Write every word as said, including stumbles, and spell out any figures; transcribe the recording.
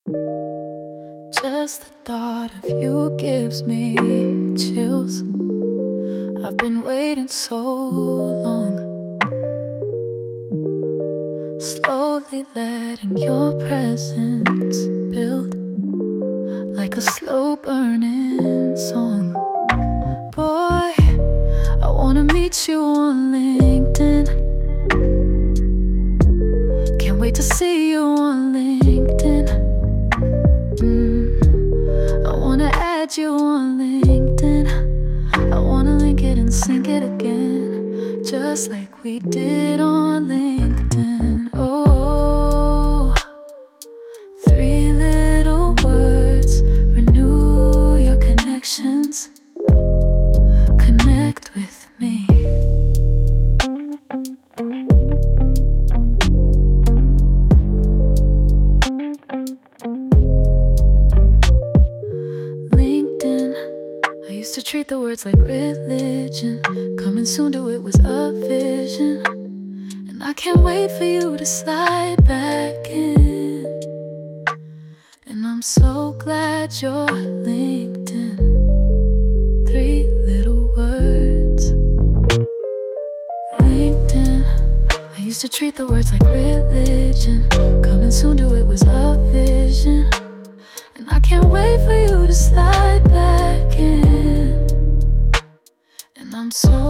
Just the thought of you gives me chills. I've been waiting so long, slowly letting your presence build like a slow burning song. Boy, I wanna meet you on LinkedIn. Can't wait to see you on LinkedIn. mm, I wanna add you on LinkedIn. I wanna link it and sync it again, just like we did on LinkedIn. Oh, three little words, renew your connections. Connect with me. LinkedIn, I used to treat the words like religion. Coming soon to it was a vision, and I can't wait for you to slide back in. And I'm so glad you're LinkedIn. Three little words. LinkedIn, I used to treat the words like religion. Coming soon to it was a vision, and I can't wait for you to slide back in. And I'm so